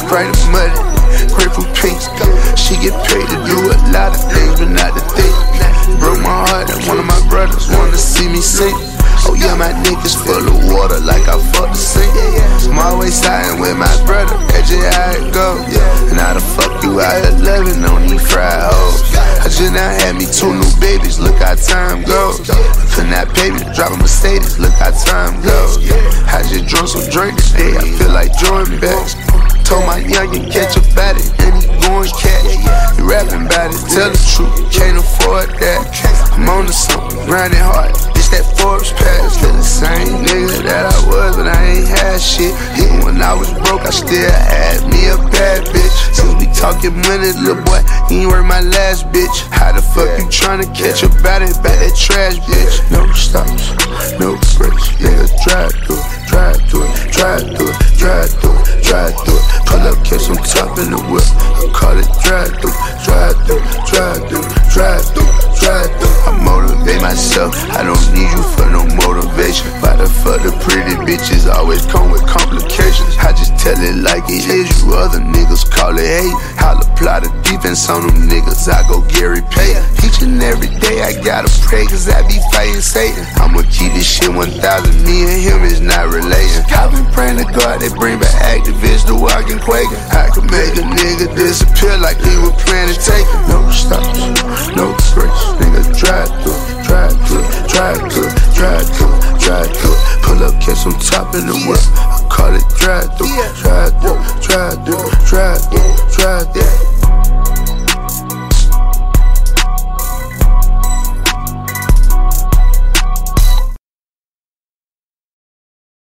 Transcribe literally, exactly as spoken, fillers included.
Sprite and muddy, grapefruit pinks. She get paid to do a lot of things, but not the thing. Broke my heart and one of my brothers wanna see me sing. Oh yeah, my niggas full of water like I fucked the sink. I'm always siding with my brother, that's just how it go. And how the fuck you out here loving on these fried hoes? I just now had me two new babies, look how time goes. Couldn't that baby drive a Mercedes, look how time goes. I just drunk some drink today, I feel like Jordan Becks. Told my youngin' catch a body, and he going catch. He rapping about it, tell the truth, can't afford that. I'm on to something, grinding hard, it's that Forbes pass. Still the same nigga that I was, but I ain't had shit. Even when I was broke, I still had me a bad bitch. Since we talking money, little boy, he ain't worth my last bitch. How the fuck you tryna catch a body, back that trash bitch? No stops, no breaks, nigga, drive through it, drive through it, drive through it, drive through it, drive through it. Pull up, catch some top in the whip. I call it drive through, drive through, drive through, drive through, drive through. I motivate myself, I don't need you for no motivation. Why the fuck the pretty bitches always come with complications? I just tell it like it is, you other niggas call it hate. I'll apply the defense on them niggas, I go Gary Pay. Each and every day I gotta pray, cause I be fighting Satan. I'ma keep this shit one thousand, me and him is not relating. I've been praying to God, they bring back activists to walking quaking. I could make a nigga disappear like he was planning to take it. No stops, no breaks, nigga drive through it, drive through it, drive through it, drive through it, drive through it. Pull up, catch some top in the whip. I call it drive through, drive through, drive through, drive through.